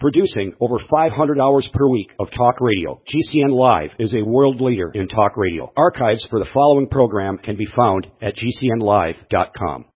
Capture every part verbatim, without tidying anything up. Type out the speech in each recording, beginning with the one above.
Producing over five hundred hours per week of talk radio, G C N Live is a world leader in talk radio. Archives for the following program can be found at G C N live dot com.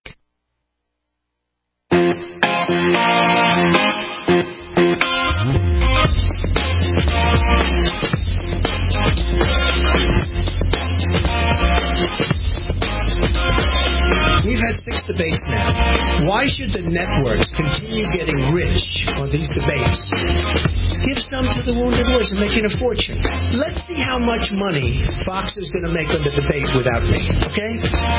We've had six debates now. Why should the networks continue getting rich on these debates? Give some to the wounded warriors and making a fortune. Let's see how much money Fox is going to make on the debate without me, okay?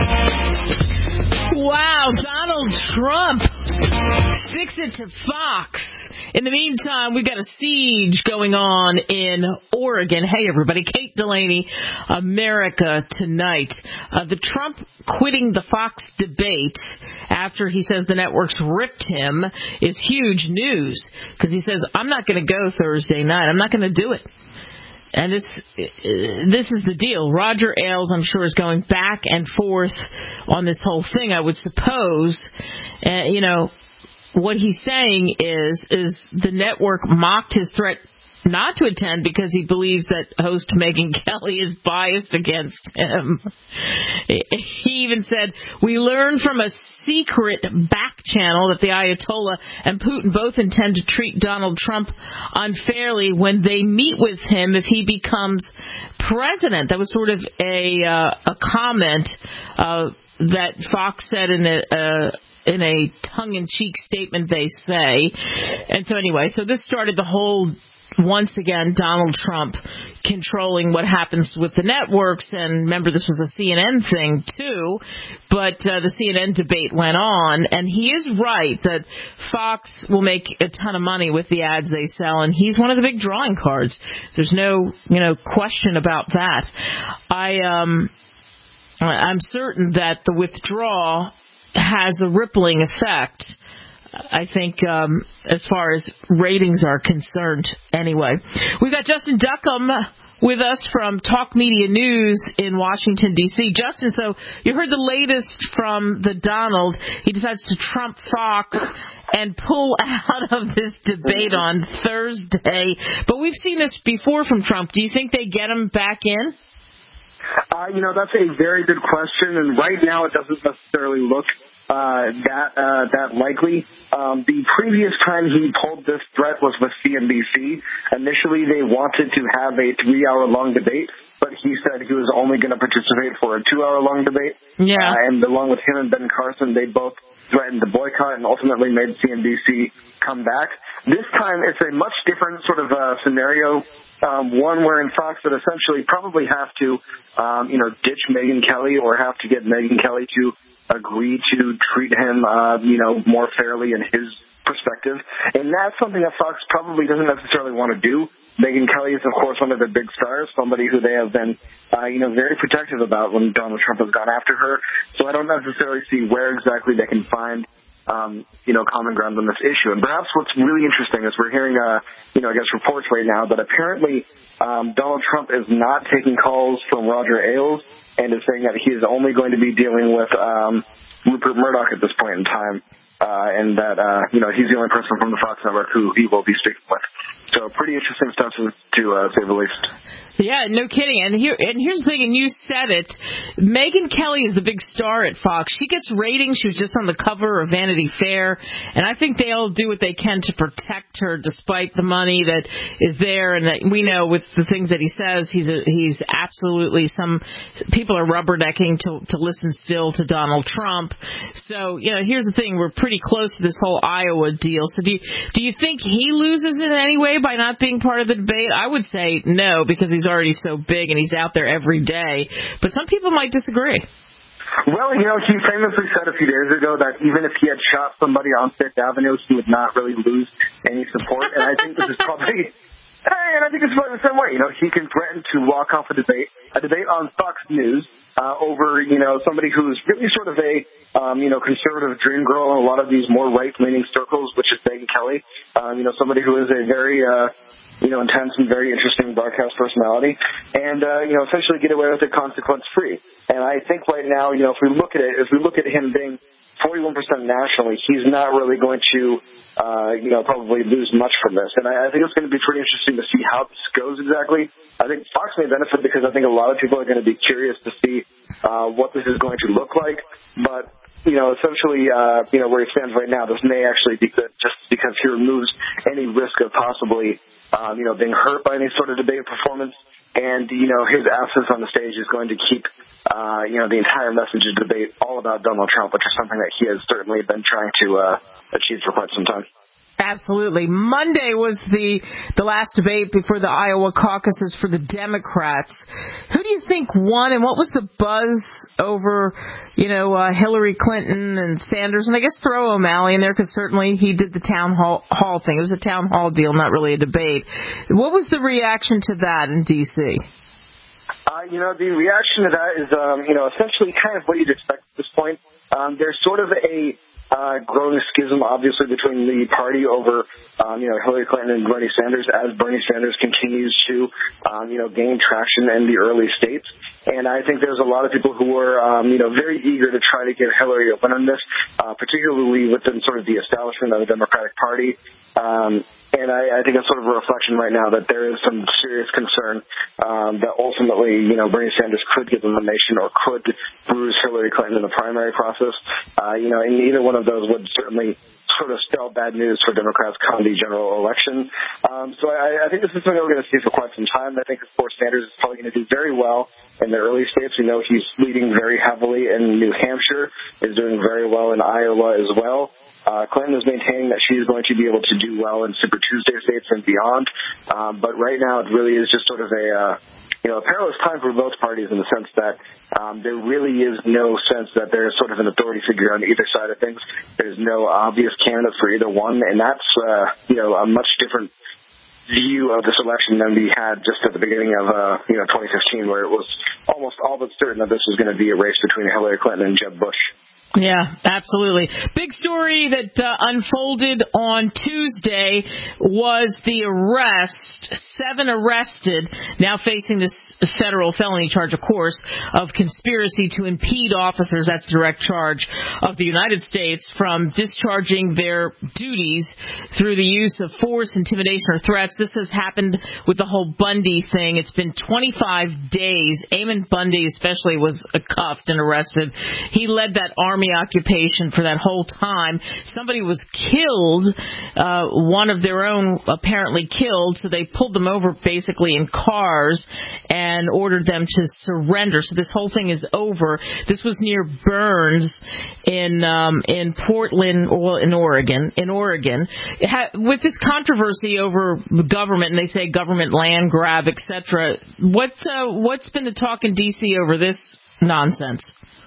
Wow, Donald Trump sticks it to Fox. In the meantime, we've got a siege going on in Oregon. Hey, everybody. Kate Delaney, America Tonight. Uh, the Trump quitting the Fox debate after he says the networks ripped him is huge news because he says, I'm not going to go Thursday night. I'm not going to do it. And this this is the deal. Roger Ailes, I'm sure, is going back and forth on this whole thing, I would suppose. Uh, you know, what he's saying is is the network mocked his threat not to attend because he believes that host Megyn Kelly is biased against him. He even said, we learned from a secret back channel that the Ayatollah and Putin both intend to treat Donald Trump unfairly when they meet with him if he becomes president. That was sort of a, uh, a comment uh, that Fox said in a... Uh, in a tongue-in-cheek statement, they say. And so anyway, so this started the whole, once again, Donald Trump controlling what happens with the networks. And remember, this was a C N N thing, too. But uh, the C N N debate went on. And he is right that Fox will make a ton of money with the ads they sell. And he's one of the big drawing cards. There's no, you know, question about that. I, um, I'm certain that the withdrawal has a rippling effect, I think, um, as far as ratings are concerned. Anyway, we've got Justin Duckham with us from Talk Media News in Washington, D C Justin, so you heard the latest from the Donald. He decides to trump Fox and pull out of this debate on Thursday. But we've seen this before from Trump. Do you think they get him back in? Uh, you know, that's a very good question, and right now it doesn't necessarily look uh, that uh, that likely. Um, the previous time he pulled this threat was with C N B C. Initially, they wanted to have a three-hour-long debate, but he said he was only going to participate for a two-hour-long debate. Yeah. Uh, and along with him and Ben Carson, they both threatened to boycott and ultimately made C N B C come back. This time, it's a much different sort of uh, scenario, um, one where in Fox would essentially probably have to, um, you know, ditch Megyn Kelly or have to get Megyn Kelly to agree to treat him, uh, you know, more fairly in his perspective. And that's something that Fox probably doesn't necessarily want to do. Megyn Kelly is, of course, one of their big stars, somebody who they have been, uh, you know, very protective about when Donald Trump has gone after her. So I don't necessarily see where exactly they can find, um, you know, common ground on this issue. And perhaps what's really interesting is we're hearing, uh, you know, I guess reports right now that apparently um, Donald Trump is not taking calls from Roger Ailes and is saying that he is only going to be dealing with um, Rupert Murdoch at this point in time. Uh, and that, uh, you know, he's the only person from the Fox network who he will be speaking with. So pretty interesting stuff to, to uh, say the least. Yeah, no kidding. And here, and here's the thing, and you said it. Megyn Kelly is the big star at Fox. She gets ratings. She was just on the cover of Vanity Fair. And I think they all do what they can to protect her despite the money that is there. And that we know with the things that he says, he's a, he's absolutely some people are rubbernecking to, to listen still to Donald Trump. So, you know, here's the thing. We're pretty close to this whole Iowa deal. So do you, do you think he loses in any way by not being part of the debate? I would say no, because he's already so big and he's out there every day. But some people might disagree. Well, you know, he famously said a few days ago that even if he had shot somebody on Fifth Avenue, he would not really lose any support. And I think this is probably, and I think it's probably the same way. You know, he can threaten to walk off a debate, a debate on Fox News uh, over, you know, somebody who's really sort of a, um, you know, conservative dream girl in a lot of these more right-leaning circles, which is Megyn Kelly. Um, you know, somebody who is a very, uh, you know, intense and very interesting broadcast personality, and, uh, you know, essentially get away with it consequence-free. And I think right now, you know, if we look at it, if we look at him being forty-one percent nationally, he's not really going to, uh, you know, probably lose much from this. And I, I think it's going to be pretty interesting to see how this goes exactly. I think Fox may benefit because I think a lot of people are going to be curious to see uh, what this is going to look like. But, you know, essentially, uh, you know, where he stands right now, this may actually be good just because he removes any risk of possibly, um, you know, being hurt by any sort of debate performance. And, you know, his absence on the stage is going to keep, uh, you know, the entire message of debate all about Donald Trump, which is something that he has certainly been trying to uh, achieve for quite some time. Absolutely. Monday was the the last debate before the Iowa caucuses for the Democrats. Who do you think won, and what was the buzz over, you know, uh, Hillary Clinton and Sanders? And I guess throw O'Malley in there because certainly he did the town hall, hall thing. It was a town hall deal, not really a debate. What was the reaction to that in D C? Uh, you know, the reaction to that is, um, you know, essentially kind of what you'd expect at this point. Um, there's sort of a Uh, growing schism, obviously, between the party over, um, you know, Hillary Clinton and Bernie Sanders as Bernie Sanders continues to, um, you know, gain traction in the early states. And I think there's a lot of people who are, um, you know, very eager to try to give Hillary a win on this, uh, particularly within sort of the establishment of the Democratic Party. Um, and I, I think it's sort of a reflection right now that there is some serious concern um, that ultimately, you know, Bernie Sanders could get the nomination or could bruise Hillary Clinton in the primary process. Uh, you know, and either one of those would certainly sort of spell bad news for Democrats come the general election. Um, so I, I think this is something we're going to see for quite some time. I think, of course, Sanders is probably going to do very well in the early states. We know he's leading very heavily in New Hampshire, is doing very well in Iowa as well. Uh, Clinton is maintaining that she's going to be able to do well in Super Tuesday states and beyond. Um, but right now it really is just sort of a, uh, you know, a perilous time for both parties in the sense that um, there really is no sense that there is sort of an authority figure on either side of things. There's no obvious candidate for either one, and that's, uh, you know, a much different view of this election than we had just at the beginning of, uh, you know, twenty fifteen, where it was almost all but certain that this was going to be a race between Hillary Clinton and Jeb Bush. Yeah, absolutely. Big story that uh, unfolded on Tuesday was the arrest, seven arrested, now facing this federal felony charge, of course, of conspiracy to impede officers, that's a direct charge, of the United States from discharging their duties through the use of force, intimidation, or threats. This has happened with the whole Bundy thing. It's been twenty-five days. Eamon Bundy especially was cuffed and arrested. He led that army occupation for that whole time. Somebody was killed, uh, one of their own apparently killed, so they pulled them over basically in cars and ordered them to surrender. So this whole thing is over. This was near Burns in um, in Portland, well, in Oregon. In Oregon, ha- with this controversy over government, and they say government land grab, et cetera. What's uh, what's been the talk in D C over this nonsense?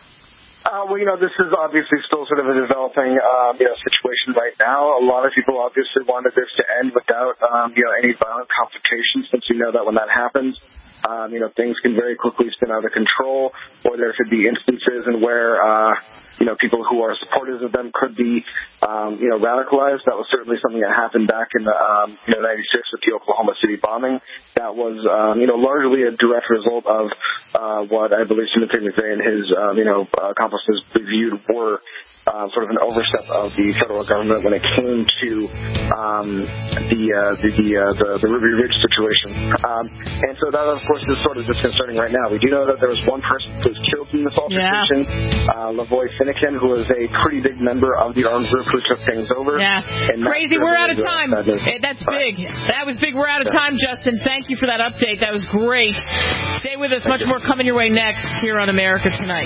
Uh, well, you know, this is obviously still sort of a developing, um, you know, situation right now. A lot of people obviously wanted this to end without, um, you know, any violent confrontation, since we know that when that happens, um, you know, things can very quickly spin out of control, or there could be instances in where, uh, you know, people who are supporters of them could be, um, you know, radicalized. That was certainly something that happened back in the, um, you know, ninety-six with the Oklahoma City bombing. That was, um, you know, largely a direct result of uh, what I believe Timothy McVeigh and his, um, you know, accomplices reviewed were uh, sort of an overstep of the federal government when it came to um, the, uh, the the uh, the the Ruby Ridge situation. Um, and so that, of course, is sort of disconcerting right now. We do know that there was one person who was killed in this altercation, yeah. uh, Lavoy Finnegan, who was a pretty big member of the armed group who took things over. Yeah, and crazy. We're out of time. That is, that's big. That was big. We're out of time, Justin. Thank you for that update. That was great. Stay with us. Thank Much you. More coming your way next here on America Tonight.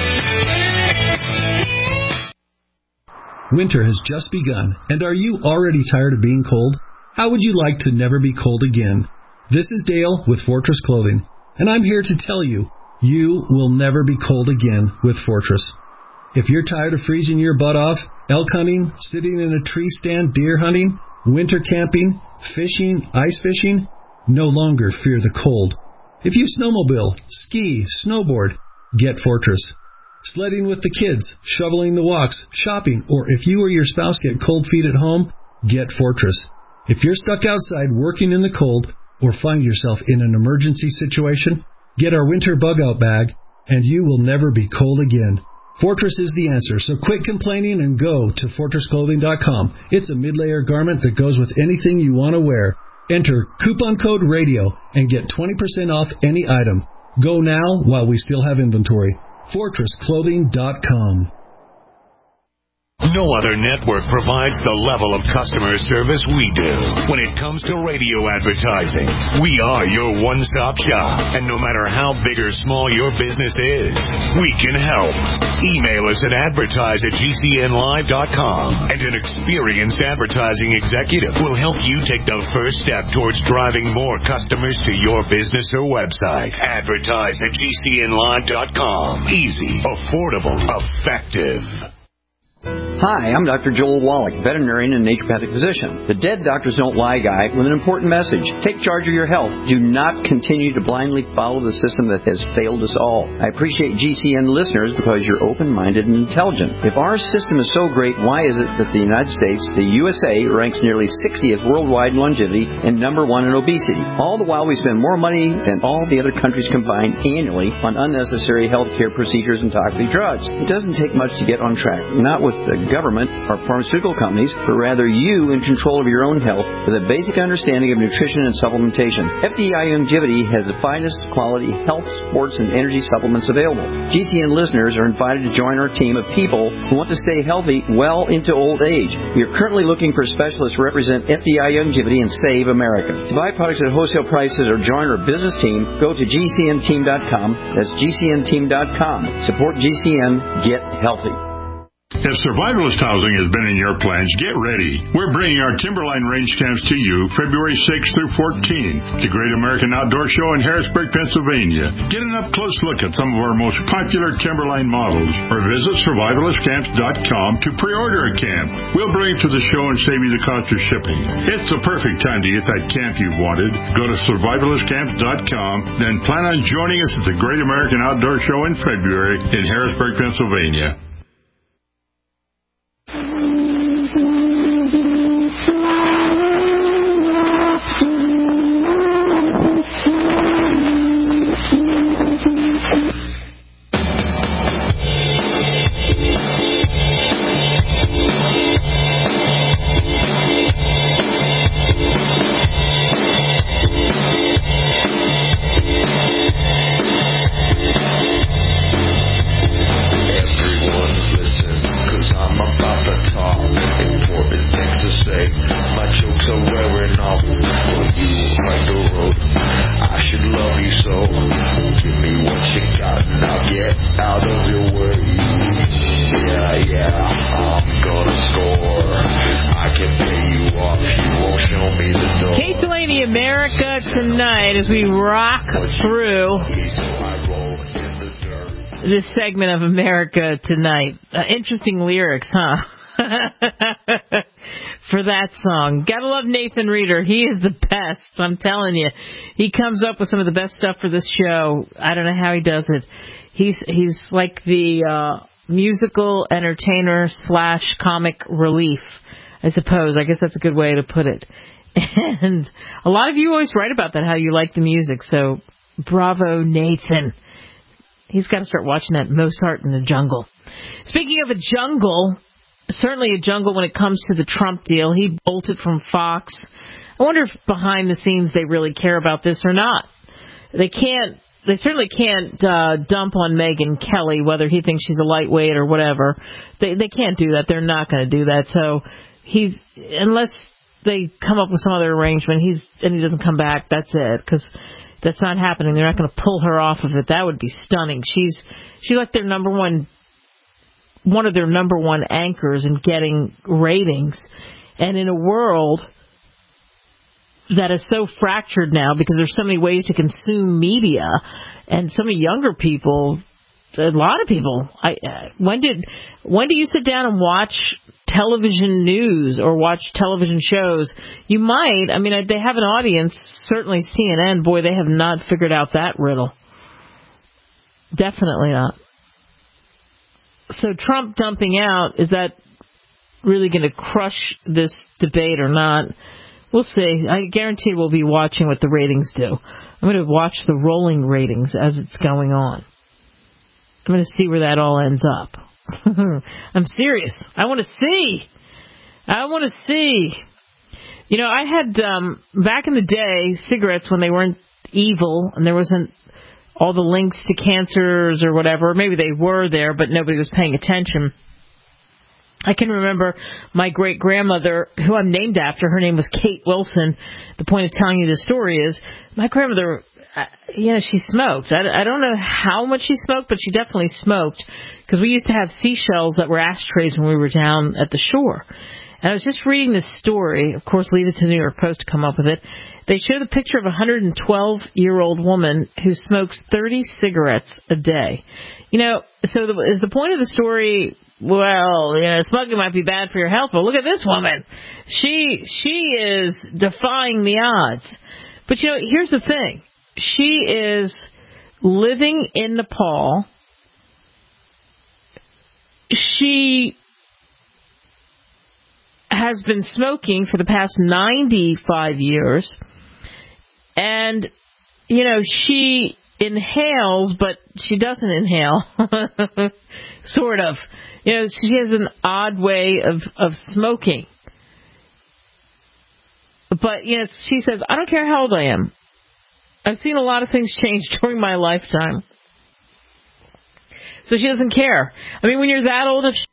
Winter has just begun, and are you already tired of being cold? How would you like to never be cold again? This is Dale with Fortress Clothing, and I'm here to tell you, you will never be cold again with Fortress. If you're tired of freezing your butt off, elk hunting, sitting in a tree stand, deer hunting, winter camping, fishing, ice fishing, no longer fear the cold. If you snowmobile, ski, snowboard, get Fortress. Sledding with the kids, shoveling the walks, shopping, or if you or your spouse get cold feet at home, get Fortress. If you're stuck outside working in the cold or find yourself in an emergency situation, get our winter bug-out bag, and you will never be cold again. Fortress is the answer, so quit complaining and go to fortress clothing dot com. It's a mid-layer garment that goes with anything you want to wear. Enter coupon code radio and get twenty percent off any item. Go now while we still have inventory. fortress clothing dot com. No other network provides the level of customer service we do. When it comes to radio advertising, we are your one-stop shop. And no matter how big or small your business is, we can help. Email us at advertise at G C N live dot com, and an experienced advertising executive will help you take the first step towards driving more customers to your business or website. Advertise at G C N live dot com. Easy, affordable, effective. Hi, I'm Doctor Joel Wallach, veterinarian and naturopathic physician. The Dead Doctors Don't Lie guy with an important message. Take charge of your health. Do not continue to blindly follow the system that has failed us all. I appreciate G C N listeners because you're open-minded and intelligent. If our system is so great, why is it that the United States, the U S A, ranks nearly sixtieth worldwide in longevity and number one in obesity? All the while we spend more money than all the other countries combined annually on unnecessary health care procedures and toxic drugs. It doesn't take much to get on track. Not with the government or pharmaceutical companies, but rather you in control of your own health with a basic understanding of nutrition and supplementation. F D I Longevity has the finest quality health, sports, and energy supplements available. G C N listeners are invited to join our team of people who want to stay healthy well into old age. We are currently looking for specialists to represent F D I Longevity and Save America. To buy products at wholesale prices or join our business team, go to G C N team dot com. That's G C N team dot com. Support G C N. Get healthy. If survivalist housing has been in your plans, get ready. We're bringing our Timberline range camps to you February sixth through fourteenth, the Great American Outdoor Show in Harrisburg, Pennsylvania. Get an up-close look at some of our most popular Timberline models, or visit survivalist camps dot com to pre-order a camp. We'll bring it to the show and save you the cost of shipping. It's the perfect time to get that camp you've wanted. Go to survivalist camps dot com, then plan on joining us at the Great American Outdoor Show in February in Harrisburg, Pennsylvania. As we rock through this segment of America Tonight. Uh, interesting lyrics, huh? For that song. Gotta love Nathan Reeder. He is the best, I'm telling you. He comes up with some of the best stuff for this show. I don't know how he does it. He's he's like the uh, musical entertainer slash comic relief, I suppose. I guess that's a good way to put it. And a lot of you always write about that, how you like the music. So, bravo, Nathan. He's got to start watching that Mozart in the Jungle. Speaking of a jungle, certainly a jungle when it comes to the Trump deal. He bolted from Fox. I wonder if behind the scenes they really care about this or not. They can't. They certainly can't uh, dump on Megyn Kelly, whether he thinks she's a lightweight or whatever. They they can't do that. They're not going to do that. So he's unless they come up with some other arrangement, he's and he doesn't come back, that's it, because that's not happening. They're not going to pull her off of it. That would be stunning. She's she's like their number one, one of their number one anchors in getting ratings. And in a world that is so fractured now because there's so many ways to consume media, and so many younger people, a lot of people, I, uh, when did when do you sit down and watch television news or watch television shows? You might. I mean, they have an audience. Certainly C N N, boy, they have not figured out that riddle. Definitely not. So Trump dumping out, is that really going to crush this debate or not? We'll see. I guarantee we'll be watching what the ratings do. I'm going to watch the rolling ratings as it's going on. I'm going to see where that all ends up. I'm serious. I want to see. I want to see. You know, I had, um, back in the day, cigarettes when they weren't evil and there wasn't all the links to cancers or whatever. Maybe they were there, but nobody was paying attention. I can remember my great-grandmother, who I'm named after. Her name was Kate Wilson. The point of telling you this story is my grandmother, uh, you know, she smoked. I, I don't know how much she smoked, but she definitely smoked because we used to have seashells that were ashtrays when we were down at the shore. And I was just reading this story. Of course, leave it to the New York Post to come up with it. They show the picture of a one hundred twelve-year-old woman who smokes thirty cigarettes a day. You know, so the, is the point of the story, well, you know, smoking might be bad for your health, but look at this woman. She she is defying the odds. But, you know, here's the thing. She is living in Nepal. She has been smoking for the past ninety-five years. And, you know, she inhales, but she doesn't inhale. Sort of. You know, she has an odd way of, of smoking. But, you know, she says, I don't care how old I am. I've seen a lot of things change during my lifetime. So she doesn't care. I mean, when you're that old, it's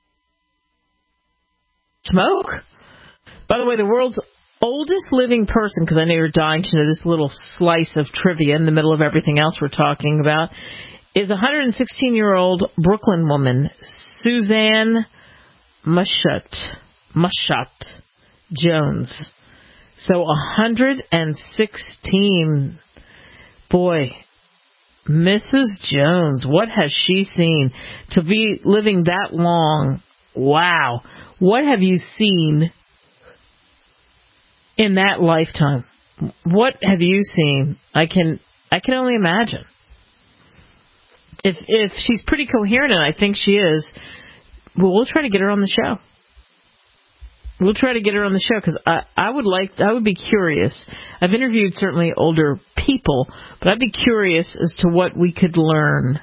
smoke. By the way, the world's oldest living person, because I know you're dying to know this little slice of trivia in the middle of everything else we're talking about, is a one hundred sixteen-year-old Brooklyn woman, Suzanne Mushat, Mushat Jones. So one hundred sixteen. Boy, Missus Jones, what has she seen to be living that long? Wow. What have you seen in that lifetime? What have you seen? I can I can only imagine. If if she's pretty coherent, and I think she is, well, we'll try to get her on the show. We'll try to get her on the show because I, I would like, I would be curious. I've interviewed certainly older people, but I'd be curious as to what we could learn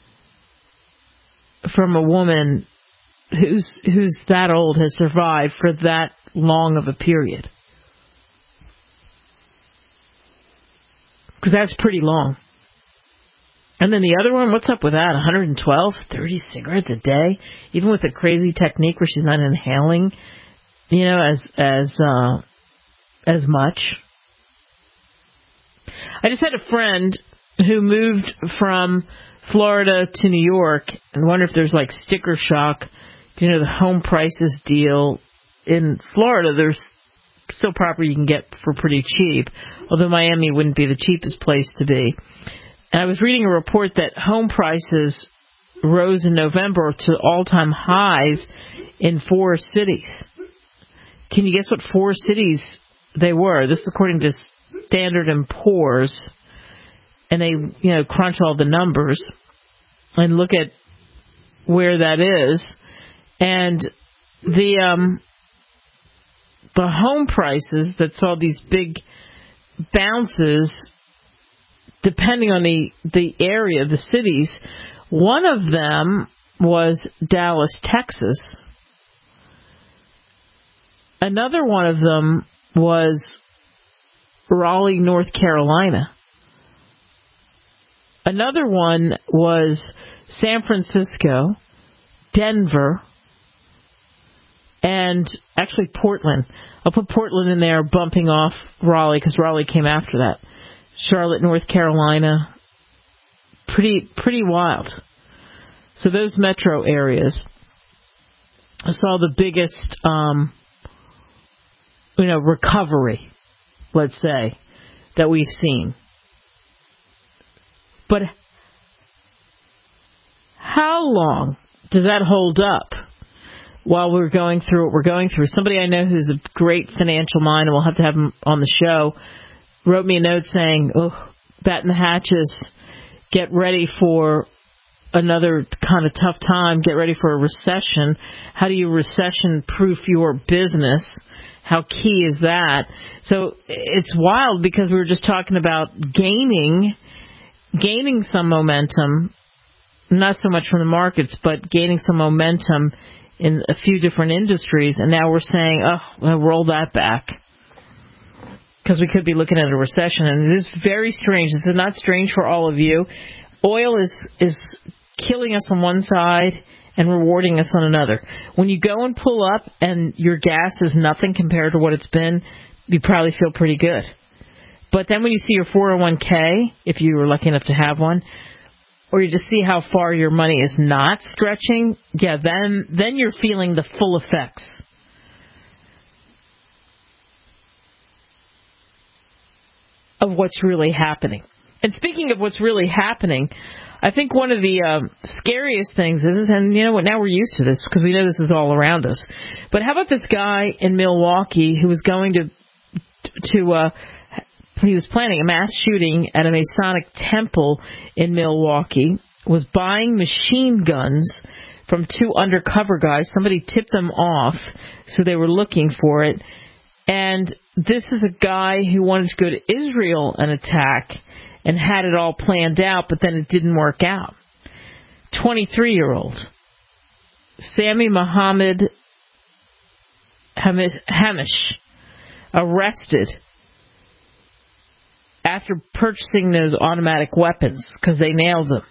from a woman who's who's that old, has survived for that long of a period. Because that's pretty long. And then the other one, what's up with that? one hundred twelve, thirty cigarettes a day, even with a crazy technique where she's not inhaling, you know, as as uh, as much. I just had a friend who moved from Florida to New York, and wonder if there's like sticker shock. You know, the home prices deal in Florida, there's still property you can get for pretty cheap, although Miami wouldn't be the cheapest place to be. And I was reading a report that home prices rose in November to all-time highs in four cities. Can you guess what four cities they were? This is according to Standard and Poor's. And they, you know, crunch all the numbers and look at where that is. And the um, the home prices that saw these big bounces, depending on the, the area, the cities, one of them was Dallas, Texas. Another one of them was Raleigh, North Carolina. Another one was San Francisco, Denver, and actually Portland. I'll put Portland in there, bumping off Raleigh, because Raleigh came after that. Charlotte, North Carolina. Pretty, pretty wild. So those metro areas saw the biggest, um, you know, recovery, let's say, that we've seen. But how long does that hold up while we're going through what we're going through? Somebody I know who's a great financial mind, and we'll have to have him on the show, wrote me a note saying, oh, batten the hatches, get ready for another kind of tough time, get ready for a recession. How do you recession-proof your business? How key is that? So it's wild because we were just talking about gaining, gaining some momentum not so much from the markets, but gaining some momentum in a few different industries, and now we're saying, oh, we'll roll that back. Because we could be looking at a recession, and it is very strange. This is not strange for all of you. Oil is is killing us on one side and rewarding us on another. When you go and pull up and your gas is nothing compared to what it's been, you probably feel pretty good. But then when you see your four oh one k, if you were lucky enough to have one, or you just see how far your money is not stretching, yeah, then then you're feeling the full effects. Of what's really happening. And speaking of what's really happening, I think one of the um, scariest things is, and you know what, now we're used to this because we know this is all around us, but how about this guy in Milwaukee who was going to, to uh, he was planning a mass shooting at a Masonic temple in Milwaukee, was buying machine guns from two undercover guys. Somebody tipped them off, so they were looking for it. And this is a guy who wanted to go to Israel and attack and had it all planned out, but then it didn't work out. twenty-three-year-old Sami Mohammed Hamish arrested after purchasing those automatic weapons because they nailed him.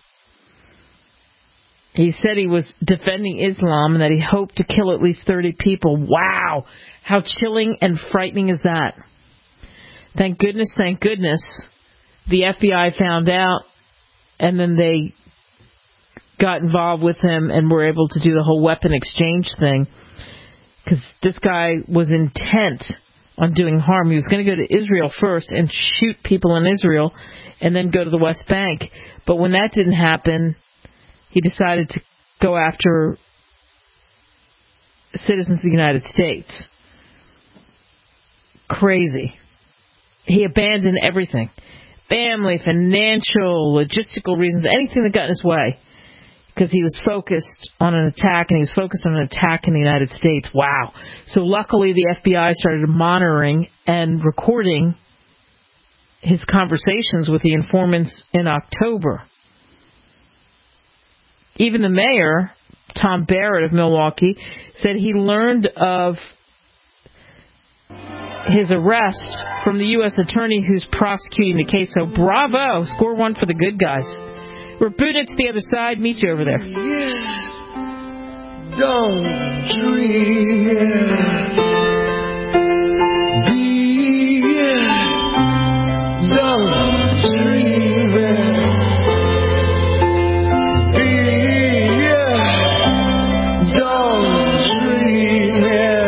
He said he was defending Islam and that he hoped to kill at least thirty people. Wow! How chilling and frightening is that? Thank goodness, thank goodness, the F B I found out, and then they got involved with him and were able to do the whole weapon exchange thing. Because this guy was intent on doing harm. He was going to go to Israel first and shoot people in Israel and then go to the West Bank. But when that didn't happen, he decided to go after citizens of the United States. Crazy. He abandoned everything. Family, financial, logistical reasons, anything that got in his way. Because he was focused on an attack, and he was focused on an attack in the United States. Wow. So luckily the F B I started monitoring and recording his conversations with the informants in October. Even the mayor, Tom Barrett of Milwaukee, said he learned of his arrest from the U S attorney who's prosecuting the case. So bravo, score one for the good guys. We're booting it to the other side. Meet you over there. Yes, don't dream it. Be it, don't dream it. Be it, don't dream it.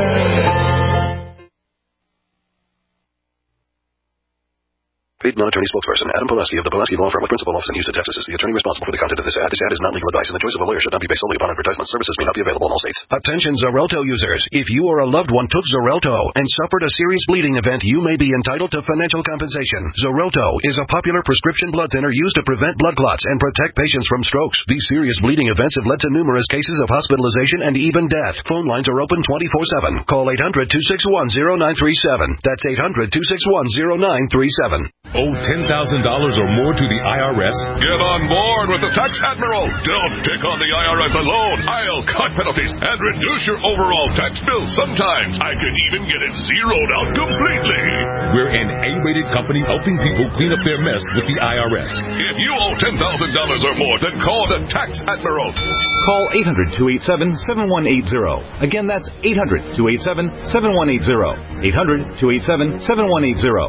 Paid non-attorney spokesperson Adam Pulaski of the Pulaski Law Firm with principal office in Houston, Texas is the attorney responsible for the content of this ad. This ad is not legal advice, and the choice of a lawyer should not be based solely upon advertisement. Services may not be available in all states. Attention Xarelto users. If you or a loved one took Xarelto and suffered a serious bleeding event, you may be entitled to financial compensation. Xarelto is a popular prescription blood thinner used to prevent blood clots and protect patients from strokes. These serious bleeding events have led to numerous cases of hospitalization and even death. Phone lines are open twenty-four seven. Call eight hundred, two six one, zero nine three seven. That's eight hundred, two six one, zero nine three seven. Owe ten thousand dollars or more to the I R S? Get on board with the Tax Admiral. Don't take on the I R S alone. I'll cut penalties and reduce your overall tax bill. Sometimes I can even get it zeroed out completely. We're an A-rated company helping people clean up their mess with the I R S. If you owe ten thousand dollars or more, then call the Tax Admiral. Call eight hundred, two eight seven, seven one eight zero. Again, that's eight hundred, two eight seven, seven one eight zero. eight hundred, two eight seven, seven one eight zero.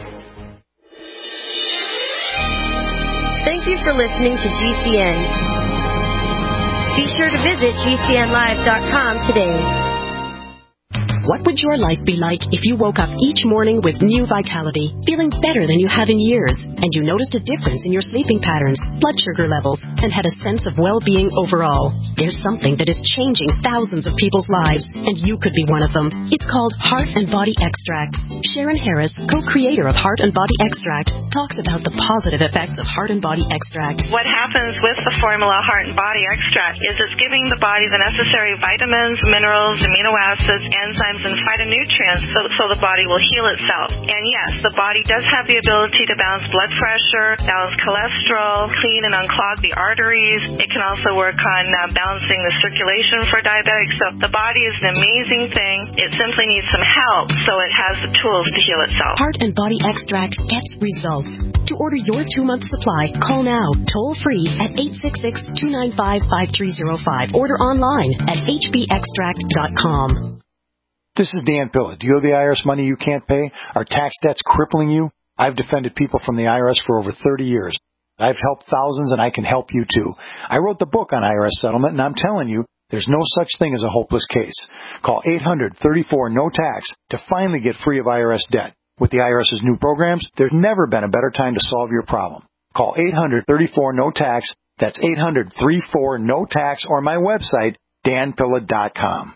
Thank you for listening to G C N. Be sure to visit G C N live dot com today. What would your life be like if you woke up each morning with new vitality, feeling better than you have in years, and you noticed a difference in your sleeping patterns, blood sugar levels, and had a sense of well-being overall? There's something that is changing thousands of people's lives, and you could be one of them. It's called Heart and Body Extract. Sharon Harris, co-creator of Heart and Body Extract, talks about the positive effects of Heart and Body Extract. What happens with the formula Heart and Body Extract is it's giving the body the necessary vitamins, minerals, amino acids, enzymes, enzymes and phytonutrients so, so the body will heal itself. And yes, the body does have the ability to balance blood pressure, balance cholesterol, clean and unclog the arteries. It can also work on uh, balancing the circulation for diabetics. So the body is an amazing thing. It simply needs some help so it has the tools to heal itself. Heart and Body Extract gets results. To order your two-month supply, call now, toll-free at eight six six, two nine five, five three zero five. Order online at h b extract dot com. This is Dan Pilla. Do you owe the I R S money you can't pay? Are tax debts crippling you? I've defended people from the I R S for over thirty years. I've helped thousands, and I can help you too. I wrote the book on I R S settlement, and I'm telling you, there's no such thing as a hopeless case. Call eight hundred, thirty-four, no tax to finally get free of I R S debt. With the IRS's new programs, there's never been a better time to solve your problem. Call eight hundred, thirty-four, no tax. That's eight hundred, thirty-four, no tax, or my website, dan pilla dot com.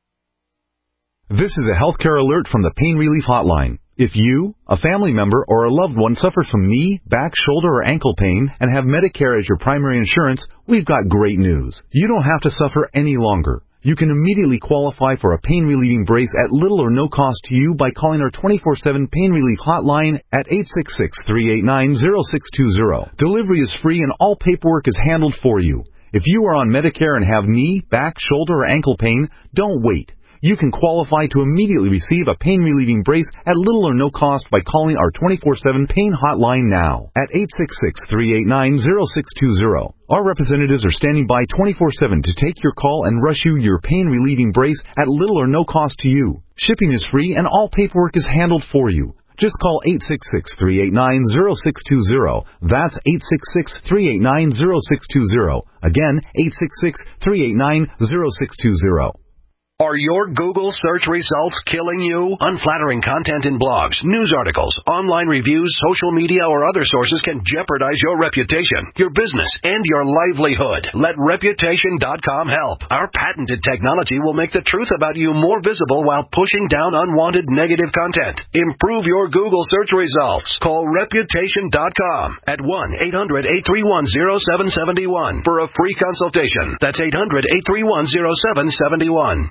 This is a healthcare alert from the Pain Relief Hotline. If you, a family member, or a loved one suffers from knee, back, shoulder, or ankle pain and have Medicare as your primary insurance, we've got great news. You don't have to suffer any longer. You can immediately qualify for a pain-relieving brace at little or no cost to you by calling our twenty-four seven Pain Relief Hotline at eight six six, three eight nine, zero six two zero. Delivery is free and all paperwork is handled for you. If you are on Medicare and have knee, back, shoulder, or ankle pain, don't wait. You can qualify to immediately receive a pain-relieving brace at little or no cost by calling our twenty-four seven Pain Hotline now at eight six six, three eight nine, zero six two zero. Our representatives are standing by twenty-four seven to take your call and rush you your pain-relieving brace at little or no cost to you. Shipping is free and all paperwork is handled for you. Just call eight six six, three eight nine, zero six two zero. That's eight six six, three eight nine, zero six two zero. Again, eight six six, three eight nine, zero six two zero. Are your Google search results killing you? Unflattering content in blogs, news articles, online reviews, social media, or other sources can jeopardize your reputation, your business, and your livelihood. Let Reputation dot com help. Our patented technology will make the truth about you more visible while pushing down unwanted negative content. Improve your Google search results. Call Reputation dot com at one eight hundred, eight three one, zero seven seven one for a free consultation. That's eight hundred, eight three one, zero seven seven one.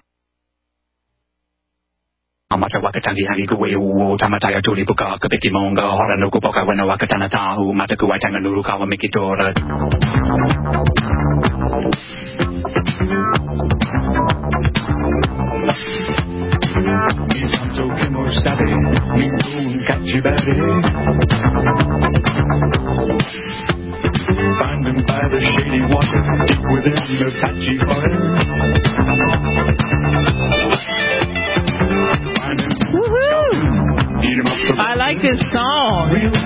Amata wakatandi hari kuweu tamataya tuli buka kapiti monga hora no kupoka wena wakatana tahu mata kuwaitanga nuru kawa mikitora. Misanto kemo sabe mingun kachibare. Find them by the shady water deep within the patchy forest. Woohoo! I like this song.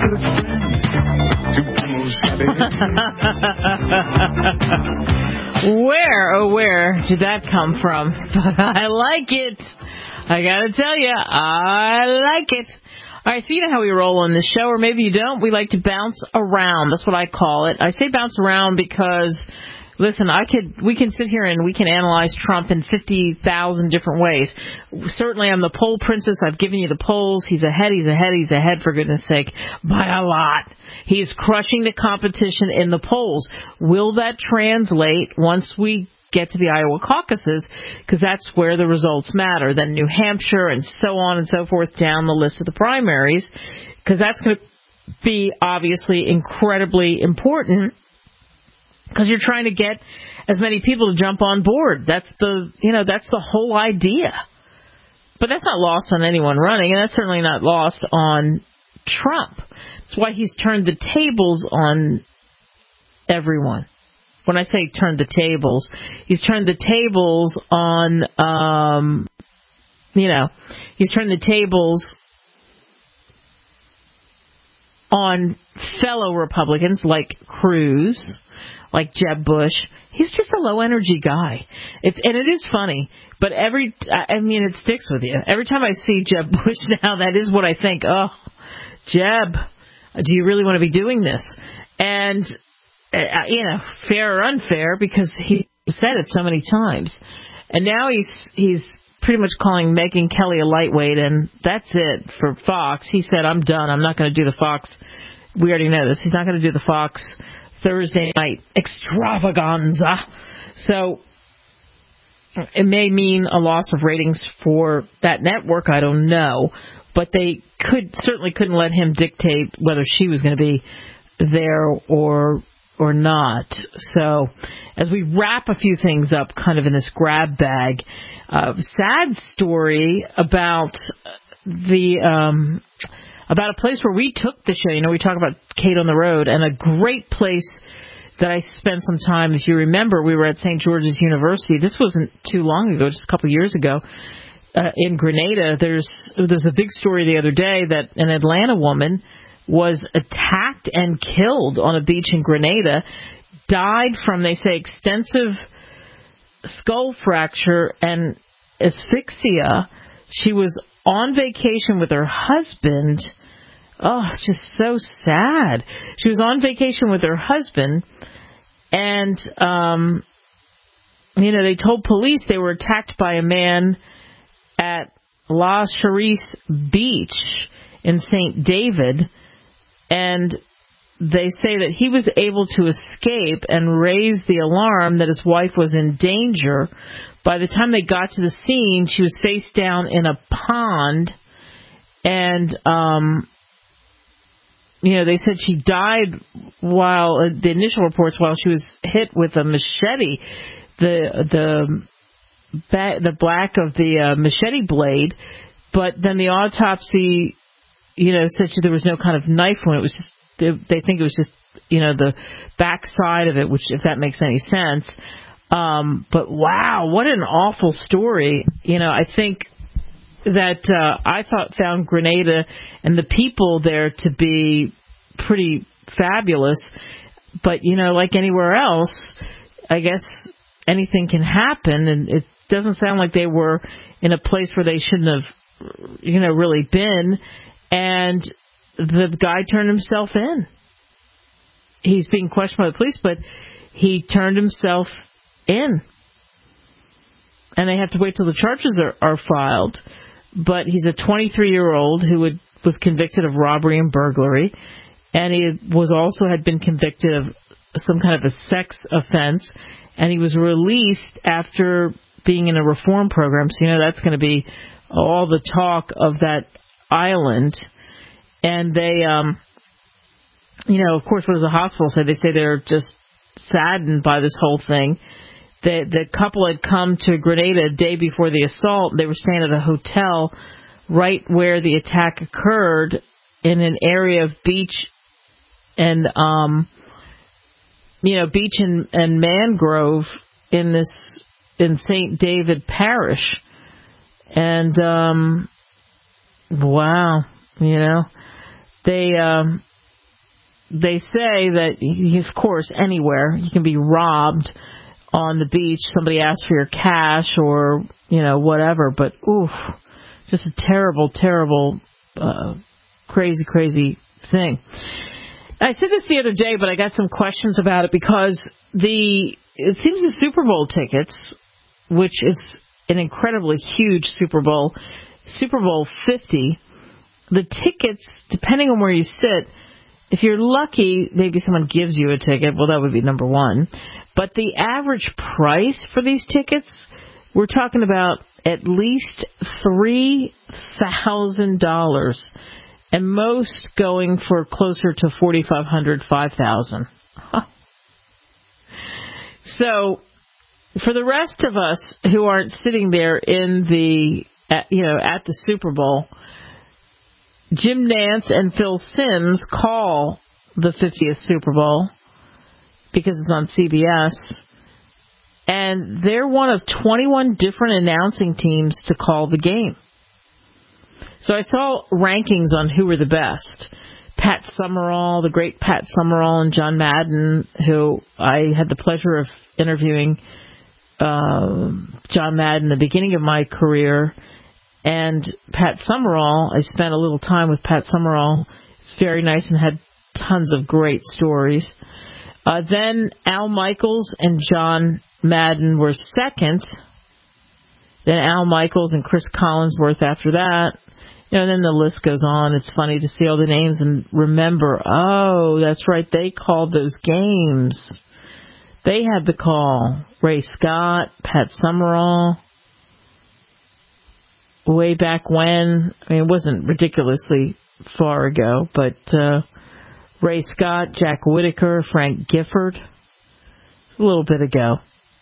Where, oh where did that come from? But I like it. I gotta tell you, I like it. All right, so you know how we roll on this show, or maybe you don't. We like to bounce around. That's what I call it. I say bounce around because, listen, I could, we can sit here and we can analyze Trump in fifty thousand different ways. Certainly, I'm the poll princess. I've given you the polls. He's ahead, he's ahead, he's ahead, for goodness sake, by a lot. He's crushing the competition in the polls. Will that translate once we get to the Iowa caucuses? Because that's where the results matter. Then New Hampshire and so on and so forth down the list of the primaries, because that's going to be obviously incredibly important, because you're trying to get as many people to jump on board. That's the, you know, that's the whole idea. But that's not lost on anyone running, and that's certainly not lost on Trump. That's why he's turned the tables on everyone. When I say turned the tables, he's turned the tables on, um, you know, he's turned the tables on fellow Republicans like Cruz, like Jeb Bush. He's just a low-energy guy. It's, and it is funny, but every, I mean, it sticks with you. Every time I see Jeb Bush now, that is what I think. Oh, Jeb, do you really want to be doing this? And, uh, you know, fair or unfair, because he said it so many times. And now he's he's pretty much calling Megyn Kelly a lightweight, and that's it for Fox. He said, I'm done. I'm not going to do the Fox. We already know this. He's not going to do the Fox Thursday night extravaganza. So it may mean a loss of ratings for that network. I don't know. But they could certainly couldn't let him dictate whether she was going to be there or or not. So as we wrap a few things up kind of in this grab bag, uh, sad story about the um, about a place where we took the show. You know, we talk about Kate on the Road, and a great place that I spent some time. If you remember, we were at Saint George's University. This wasn't too long ago, just a couple of years ago. Uh, in Grenada, there's there's a big story the other day that an Atlanta woman was attacked and killed on a beach in Grenada, died from, they say, extensive skull fracture and asphyxia. She was on vacation with her husband. Oh, it's just so sad. She was on vacation with her husband, and, um, you know, they told police they were attacked by a man at La Charisse Beach in Saint David, and they say that he was able to escape and raise the alarm that his wife was in danger. By the time they got to the scene, she was face down in a pond, and, um, you know, they said she died while, uh, the initial reports, while she was hit with a machete. The, the, the black of the uh, machete blade, but then the autopsy, you know, said there was no kind of knife wound. It was just, they, they think it was just, you know, the back side of it, which, if that makes any sense. Um, but wow, what an awful story. You know, I think that uh, I thought found Grenada and the people there to be pretty fabulous, but, you know, like anywhere else, I guess anything can happen, and it doesn't sound like they were in a place where they shouldn't have, you know, really been. And the guy turned himself in. He's being questioned by the police, but he turned himself in. And they have to wait till the charges are, are filed. But he's a twenty-three-year-old who would, was convicted of robbery and burglary. And he was also had been convicted of some kind of a sex offense. And he was released after being in a reform program. So, you know, that's going to be all the talk of that island. And they, um, you know, of course, what does the hospital say? They say they're just saddened by this whole thing. The, the couple had come to Grenada a day before the assault. They were staying at a hotel right where the attack occurred in an area of beach and, um, you know, beach and, and mangrove in this, in Saint David Parish. And, um, wow, you know, they, um, they say that, of course, anywhere you can be robbed on the beach. Somebody asks for your cash or, you know, whatever. But, oof, just a terrible, terrible, uh, crazy, crazy thing. I said this the other day, but I got some questions about it because the, it seems the Super Bowl tickets, which is an incredibly huge Super Bowl, Super Bowl fifty, the tickets, depending on where you sit, if you're lucky, maybe someone gives you a ticket. Well, that would be number one. But the average price for these tickets, we're talking about at least three thousand dollars. And most going for closer to forty-five hundred dollars, five thousand dollars. So, for the rest of us who aren't sitting there in the, at, you know, at the Super Bowl, Jim Nantz and Phil Simms call the fiftieth Super Bowl because it's on C B S, and they're one of twenty-one different announcing teams to call the game. So I saw rankings on who were the best. Pat Summerall, the great Pat Summerall, and John Madden, who I had the pleasure of interviewing uh, John Madden at the beginning of my career. And Pat Summerall, I spent a little time with Pat Summerall. It's very nice and had tons of great stories. Uh, then Al Michaels and John Madden were second. Then Al Michaels and Chris Collinsworth after that. You know, and then the list goes on. It's funny to see all the names and remember, oh, that's right, they called those games. They had the call. Ray Scott, Pat Summerall. Way back when, I mean, it wasn't ridiculously far ago, but uh, Ray Scott, Jack Whitaker, Frank Gifford. It's a little bit ago.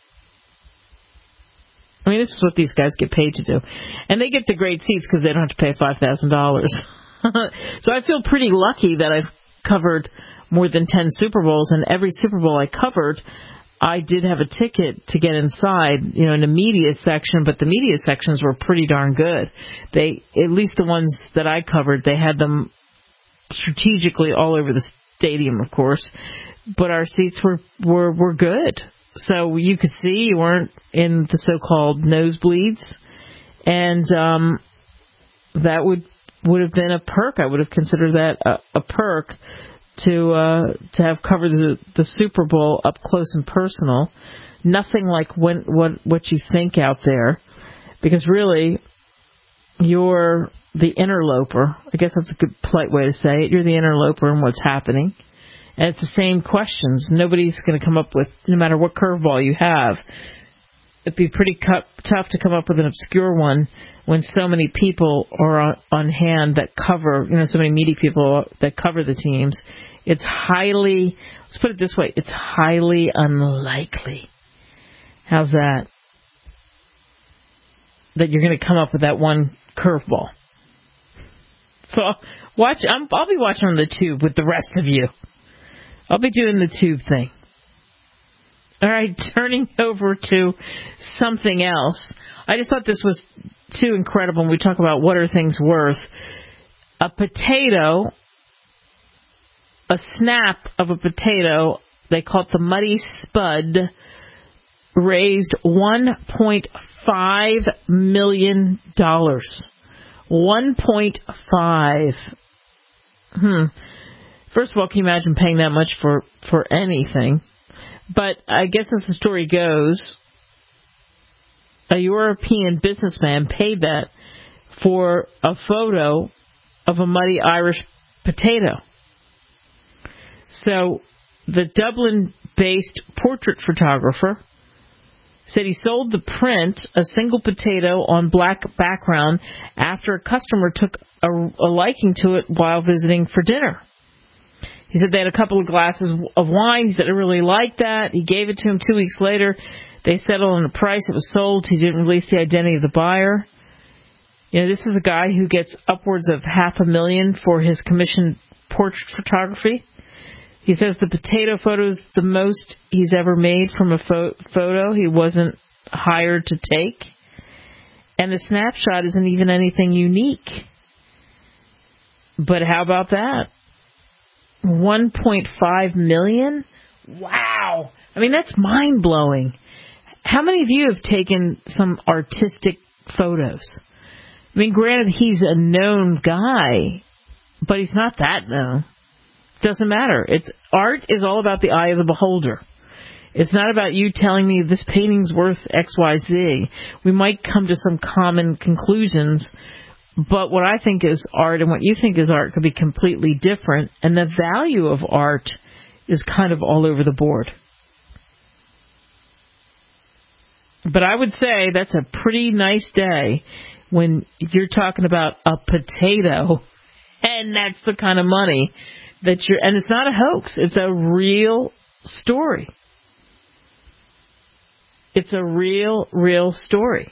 I mean, this is what these guys get paid to do. And they get the great seats because they don't have to pay five thousand dollars. So I feel pretty lucky that I've covered more than ten Super Bowls, and every Super Bowl I covered, I did have a ticket to get inside, you know, in the media section, but the media sections were pretty darn good. They, at least the ones that I covered, they had them strategically all over the stadium, of course, but our seats were, were, were good. So you could see you weren't in the so-called nosebleeds, and um, that would would have been a perk. I would have considered that a, a perk to uh, to have covered the, the Super Bowl up close and personal. Nothing like when, what what you think out there, because really you're the interloper. I guess that's a good polite way to say it. You're the interloper in what's happening. And it's the same questions. Nobody's going to come up with, no matter what curveball you have. It'd be pretty cu- tough to come up with an obscure one when so many people are on, on hand that cover, you know, so many media people that cover the teams. It's highly, let's put it this way, it's highly unlikely. How's that? That you're going to come up with that one curveball. So watch, I'm, I'll be watching on the tube with the rest of you. I'll be doing the tube thing. All right, turning over to something else. I just thought this was too incredible when we talk about what are things worth. A potato, a snap of a potato, they call it the Muddy Spud, raised one point five million dollars. one point five. Hmm. First of all, can you imagine paying that much for, for anything? But I guess as the story goes, a European businessman paid that for a photo of a muddy Irish potato. So the Dublin-based portrait photographer said he sold the print, a single potato on black background, after a customer took a, a liking to it while visiting for dinner. He said they had a couple of glasses of wine. He said, I really liked that. He gave it to him two weeks later. They settled on a price. It was sold. He didn't release the identity of the buyer. You know, this is a guy who gets upwards of half a million for his commissioned portrait photography. He says the potato photo is the most he's ever made from a fo- photo he wasn't hired to take. And the snapshot isn't even anything unique. But how about that? one point five million dollars? Wow. I mean, that's mind-blowing. How many of you have taken some artistic photos? I mean, granted, he's a known guy, but he's not that known. Doesn't matter. It's art is all about the eye of the beholder. It's not about you telling me this painting's worth X, Y, Z. We might come to some common conclusions, but what I think is art and what you think is art could be completely different, and the value of art is kind of all over the board. But I would say that's a pretty nice day when you're talking about a potato, and that's the kind of money that you're, and it's not a hoax, it's a real story. It's a real, real story.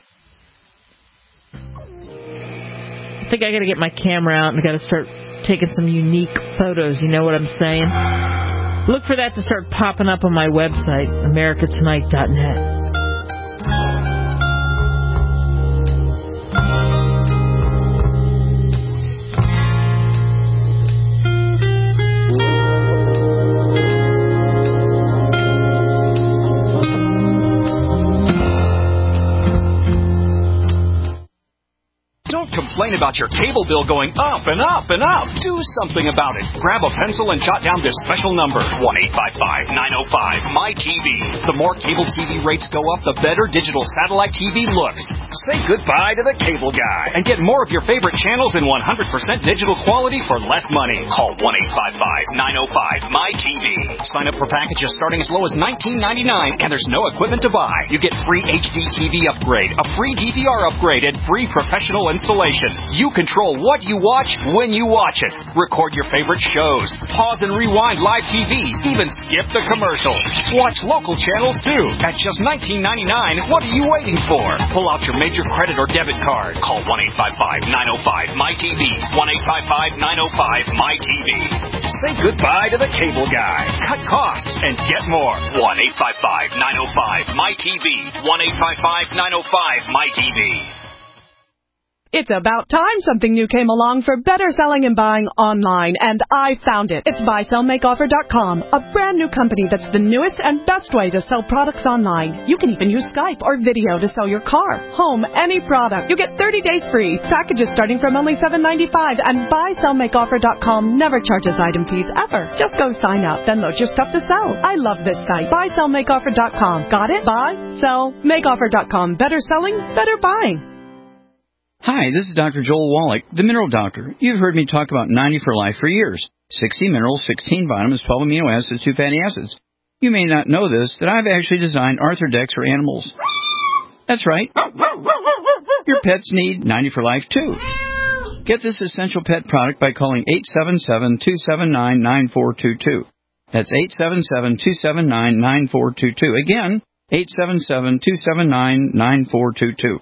I think I got to get my camera out and I got to start taking some unique photos. You know what I'm saying? Look for that to start popping up on my website, America Tonight dot net. Complain whine about your cable bill going up and up and up. Do something about it. Grab a pencil and jot down this special number, one eight five five, nine oh five, M Y T V. The more cable T V rates go up, the better digital satellite T V looks. Say goodbye to the cable guy and get more of your favorite channels in one hundred percent digital quality for less money. Call one eight five five, nine oh five, M Y T V. Sign up for packages starting as low as nineteen ninety-nine, and there's no equipment to buy. You get free H D T V upgrade, a free D V R upgrade, and free professional installation. You control what you watch when you watch it. Record your favorite shows. Pause and rewind live T V. Even skip the commercials. Watch local channels too. At just nineteen ninety-nine, what are you waiting for? Pull out your major credit or debit card. Call one eight five five, nine oh five, M Y T V. one eight five five, nine oh five, M Y T V. Say goodbye to the cable guy. Cut costs and get more. one eight five five, nine oh five, M Y T V. one eight five five, nine oh five, M Y T V. It's about time something new came along for better selling and buying online, and I found it. It's buy sell make offer dot com, a brand new company that's the newest and best way to sell products online. You can even use Skype or video to sell your car, home, any product. You get thirty days free, packages starting from only seven ninety-five, and buy sell make offer dot com never charges item fees ever. Just go sign up, then load your stuff to sell. I love this site, buy sell make offer dot com. Got it? buy sell make offer dot com. Better selling, better buying. Hi, this is Doctor Joel Wallach, the Mineral Doctor. You've heard me talk about ninety for Life for years. sixty minerals, sixteen vitamins, twelve amino acids, two fatty acids. You may not know this, that I've actually designed Arthrodex for animals. That's right. Your pets need ninety for Life, too. Get this essential pet product by calling eight seven seven, two seven nine, nine four two two. That's eight seven seven, two seven nine, nine four two two. Again, eight seven seven, two seven nine, nine four two two.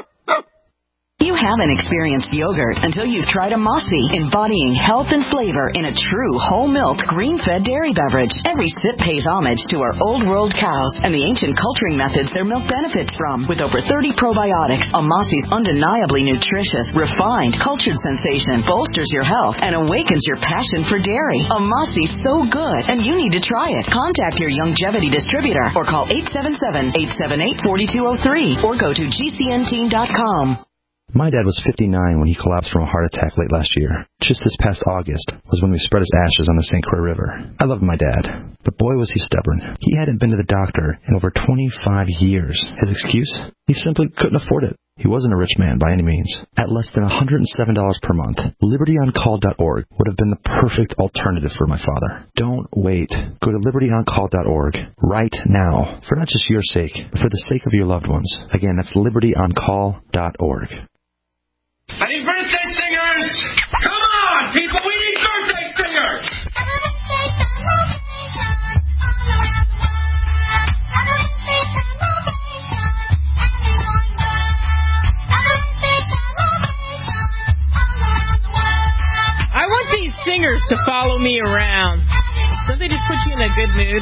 You haven't experienced yogurt until you've tried a Mossy, embodying health and flavor in a true whole milk, green-fed dairy beverage. Every sip pays homage to our old world cows and the ancient culturing methods their milk benefits from. With over thirty probiotics, a Mossy's undeniably nutritious, refined, cultured sensation bolsters your health and awakens your passion for dairy. A Mossy's so good, and you need to try it. Contact your Youngevity distributor or call eight seven seven, eight seven eight, four two zero three or go to G C N team dot com. My dad was fifty-nine when he collapsed from a heart attack late last year. Just this past August was when we spread his ashes on the Saint Croix River. I loved my dad, but boy was he stubborn. He hadn't been to the doctor in over twenty-five years. His excuse? He simply couldn't afford it. He wasn't a rich man by any means. At less than one hundred seven dollars per month, liberty on call dot org would have been the perfect alternative for my father. Don't wait. Go to liberty on call dot org right now, for not just your sake, but for the sake of your loved ones. Again, that's liberty on call dot org. I need birthday singers! Come on, people, we need birthday singers! I want these singers to follow me around. Don't they just put you in a good mood?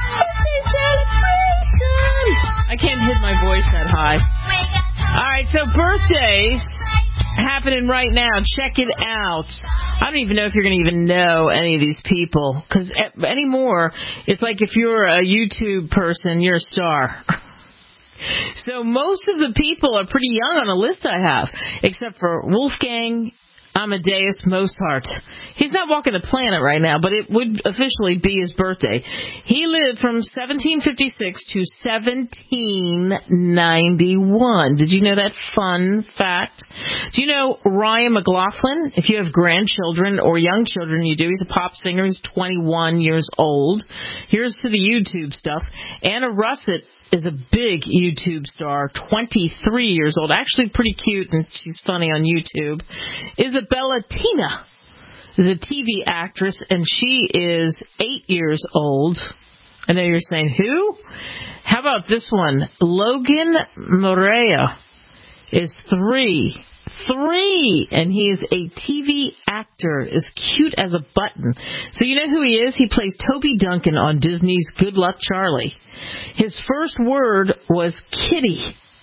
I can't hit my voice that high. All right, so birthdays happening right now. Check it out. I don't even know if you're going to even know any of these people, because anymore, it's like if you're a YouTube person, you're a star. So most of the people are pretty young on the list I have, except for Wolfgang Amadeus Mozart. He's not walking the planet right now, but it would officially be his birthday. He lived from seventeen fifty-six to seventeen ninety-one. Did you know that fun fact? Do you know Ryan McLaughlin? If you have grandchildren or young children, you do. He's a pop singer. He's twenty-one years old. Here's to the YouTube stuff. Anna Russett is a big YouTube star, twenty-three years old, actually pretty cute, and she's funny on YouTube. Isabella Tina is a T V actress, and she is eight years old. I know you're saying, who? How about this one? Logan Morea is three. Three! And he is a T V actor, as cute as a button. So you know who he is? He plays Toby Duncan on Disney's Good Luck Charlie. His first word was kitty.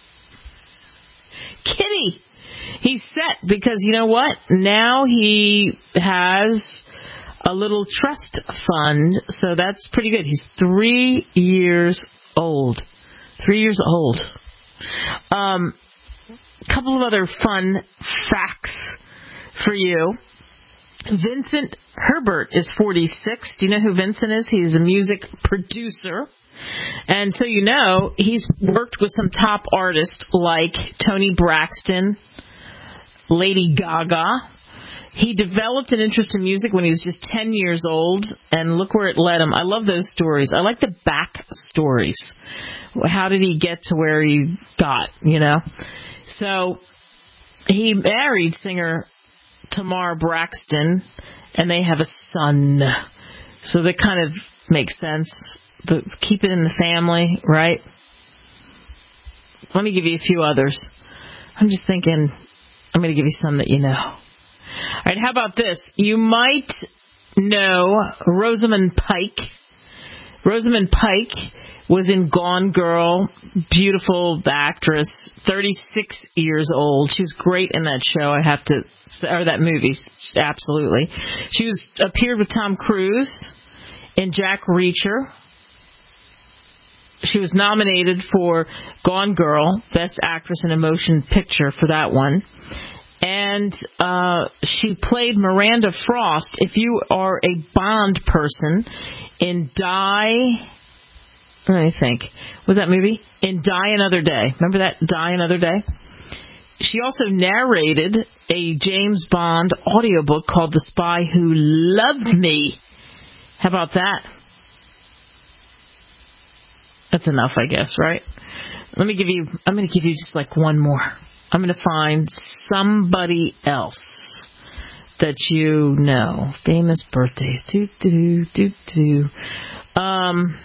Kitty! He's set because, you know what? Now he has a little trust fund, so that's pretty good. He's three years old. Three years old. Um... a couple of other fun facts for you. Vincent Herbert is forty-six. Do you know who Vincent is? He's a music producer. And so you know, he's worked with some top artists like Toni Braxton, Lady Gaga. He developed an interest in music when he was just ten years old, and look where it led him. I love those stories. I like the back stories. How did he get to where he got, you know? So he married singer Tamar Braxton, and they have a son. So that kind of makes sense. The, keep it in the family, right? Let me give you a few others. I'm just thinking, I'm going to give you some that you know. All right, how about this? You might know Rosamund Pike. Rosamund Pike was in Gone Girl, beautiful actress, thirty-six years old. She was great in that show, I have to say, or that movie, absolutely. She was appeared with Tom Cruise in Jack Reacher. She was nominated for Gone Girl, Best Actress in a Motion Picture for that one. And uh, she played Miranda Frost. If you are a Bond person, in Die... Let me think. What was that movie? In Die Another Day. Remember that? Die Another Day? She also narrated a James Bond audiobook called The Spy Who Loved Me. How about that? That's enough, I guess, right? Let me give you, I'm going to give you just like one more. I'm going to find somebody else that you know. Famous birthdays. Do, do, do, do. Um...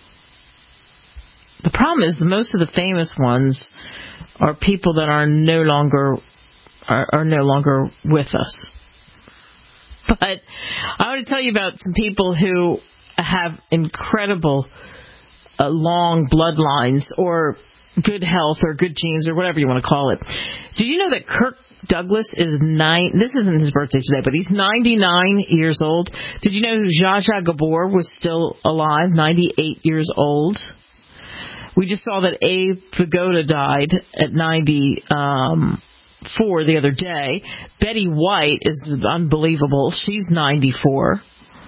The problem is, the most of the famous ones are people that are no longer are, are no longer with us. But I want to tell you about some people who have incredible uh, long bloodlines, or good health, or good genes, or whatever you want to call it. Do you know that Kirk Douglas is nine? This isn't his birthday today, but he's ninety-nine years old. Did you know Zsa Zsa Gabor was still alive, ninety-eight years old? We just saw that Abe Vigoda died at ninety-four the other day. Betty White is unbelievable. She's ninety-four.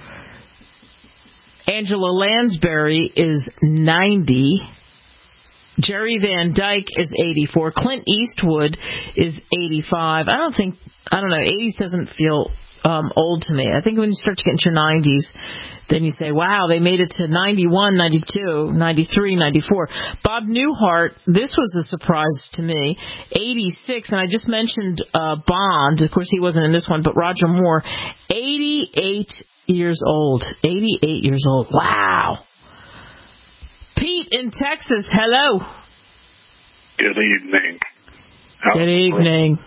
Angela Lansbury is ninety. Jerry Van Dyke is eighty-four. Clint Eastwood is eighty-five. I don't think, I don't know, eighties doesn't feel um, old to me. I think when you start to get into your nineties, then you say, wow, they made it to ninety-one, ninety-two, ninety-three, ninety-four. Bob Newhart, this was a surprise to me, eighty-six, and I just mentioned uh, Bond. Of course, he wasn't in this one, but Roger Moore, eighty-eight years old. eighty-eight years old. Wow. Pete in Texas, hello. Good evening. Good evening.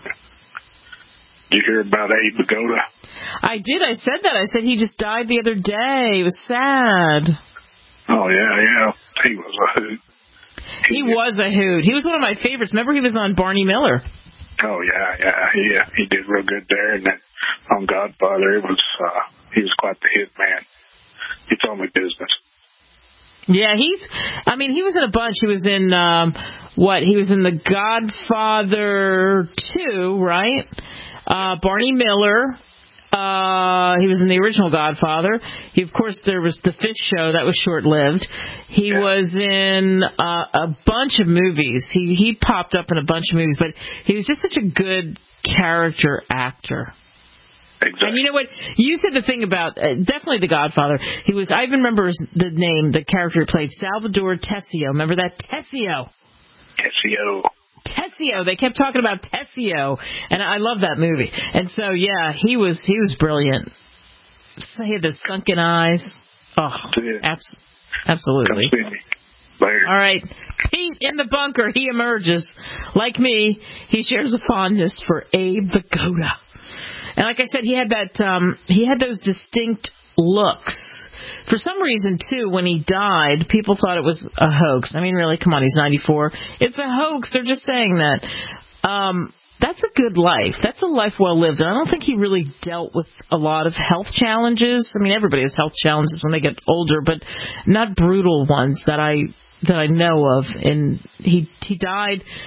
Did you hear about Abe Vigoda? I did. I said that. I said he just died the other day. It was sad. Oh, yeah, yeah. He was a hoot. He, he was a hoot. He was one of my favorites. Remember, he was on Barney Miller. Oh, yeah, yeah. He, uh, he did real good there. And then on Godfather, it was, uh, he was quite the hit man. He told me business. Yeah, he's, I mean, he was in a bunch. He was in, um, what? He was in The Godfather two, right? Uh, Barney Miller. Uh, he was in the original Godfather. He, of course, there was the Fish Show. That was short-lived. He yeah. was in uh, a bunch of movies. He he popped up in a bunch of movies, but he was just such a good character actor. Exactly. And you know what? You said the thing about, uh, definitely The Godfather. He was, I even remember the name, the character he played, Salvador Tessio. Remember that? Tessio. Tessio. Tessio. They kept talking about Tessio, and I love that movie. And so, yeah, he was he was brilliant. He had the sunken eyes. Oh, abs- absolutely. All right, Pete in the bunker. He emerges. Like me, he shares a fondness for Abe Vigoda. And like I said, he had that um, he had those distinct looks. For some reason, too, when he died, people thought it was a hoax. I mean, really, come on, he's ninety-four. It's a hoax. They're just saying that. Um, that's a good life. That's a life well lived. And I don't think he really dealt with a lot of health challenges. I mean, everybody has health challenges when they get older, but not brutal ones that I that I know of. And he he died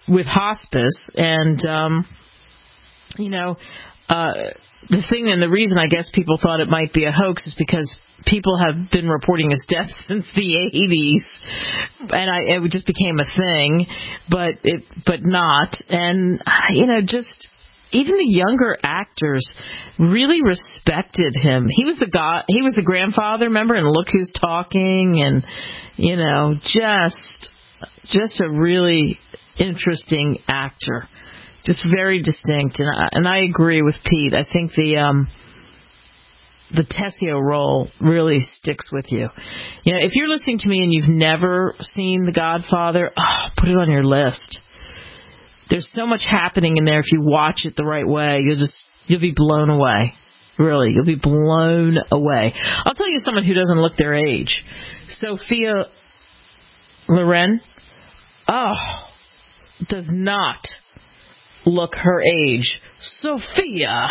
with hospice, and um, you know, uh, the thing and the reason I guess people thought it might be a hoax is because people have been reporting his death since the eighties, and I, it just became a thing, but it, but not, and you know, just even the younger actors really respected him. He was the god, he was the grandfather, remember? And Look Who's Talking, and you know, just, just a really interesting actor, just very distinct, and I, and I agree with Pete. I think the um. the Tessio role really sticks with you. You know, if you're listening to me and you've never seen The Godfather, oh, put it on your list. There's so much happening in there. If you watch it the right way, you'll just, you'll be blown away. Really, you'll be blown away. I'll tell you someone who doesn't look their age. Sophia Loren, oh, does not look her age. Sophia,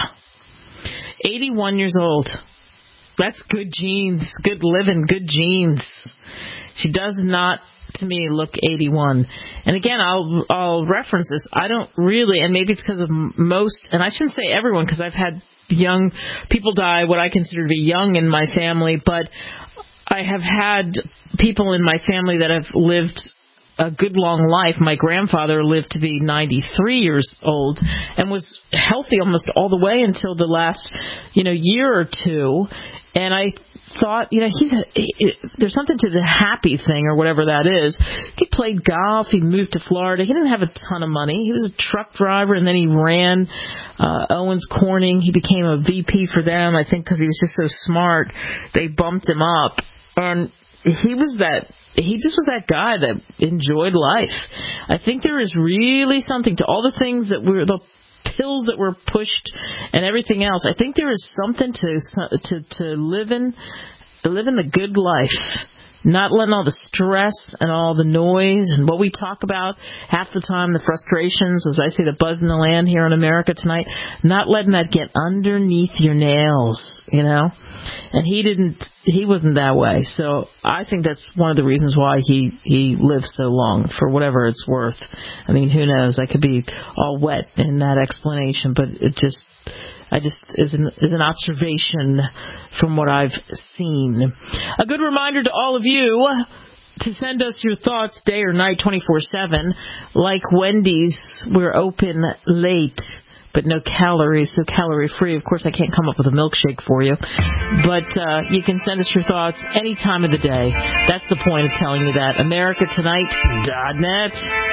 eighty-one years old. That's good genes, good living, good genes. She does not, to me, look eighty-one. And again, I'll I'll reference this. I don't really, and maybe it's because of most, and I shouldn't say everyone, because I've had young people die, what I consider to be young in my family, but I have had people in my family that have lived a good long life. My grandfather lived to be ninety-three years old and was healthy almost all the way until the last, you know, year or two. And I thought, you know, he's a, he, there's something to the happy thing or whatever that is. He played golf. He moved to Florida. He didn't have a ton of money. He was a truck driver, and then he ran uh, Owens Corning. He became a V P for them, I think, because he was just so smart. They bumped him up, and he was that. He just was that guy that enjoyed life. I think there is really something to all the things that were the pills that were pushed and everything else. I think there is something to to to living living the good life, not letting all the stress and all the noise and what we talk about half the time, the frustrations, as I say, the buzz in the land here in America tonight, not letting that get underneath your nails, you know. And he didn't, he wasn't that way. So I think that's one of the reasons why he, he lived so long, for whatever it's worth. I mean, who knows? I could be all wet in that explanation, but it just, I just, is an, is an observation from what I've seen. A good reminder to all of you to send us your thoughts day or night, twenty-four seven. Like Wendy's, we're open late, but no calories, so calorie-free. Of course, I can't come up with a milkshake for you, but uh, you can send us your thoughts any time of the day. That's the point of telling you that. America Tonight dot net.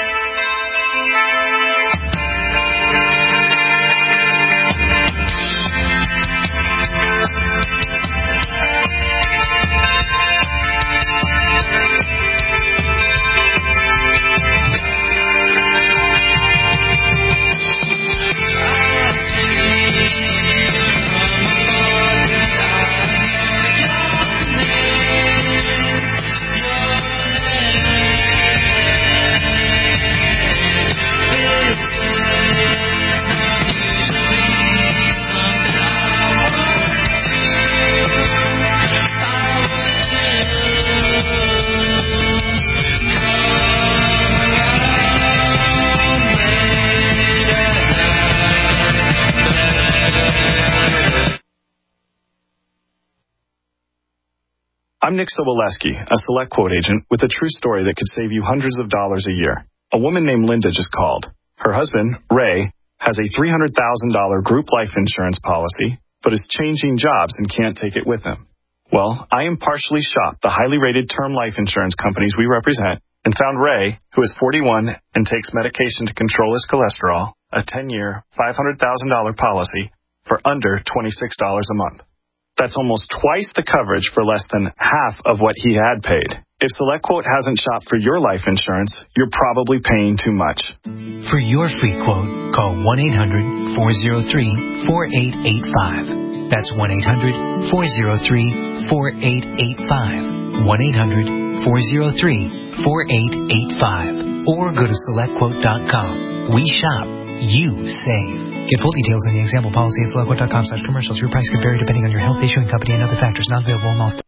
I'm Nick Soboleski, a Select Quote agent with a true story that could save you hundreds of dollars a year. A woman named Linda just called. Her husband, Ray, has a three hundred thousand dollars group life insurance policy, but is changing jobs and can't take it with him. Well, I impartially shopped the highly rated term life insurance companies we represent and found Ray, who is forty-one and takes medication to control his cholesterol, a ten-year, five hundred thousand dollars policy for under twenty-six dollars a month. That's almost twice the coverage for less than half of what he had paid. If SelectQuote hasn't shopped for your life insurance, you're probably paying too much. For your free quote, call one eight hundred, four oh three, four eight eight five. That's one eight hundred, four oh three, four eight eight five. one eight hundred, four oh three, four eight eight five. Or go to select quote dot com. We shop. You save. Get full details on the example policy at select quote dot com slash commercials. Your price can vary depending on your health, issuing company, and other factors. Not available in all states.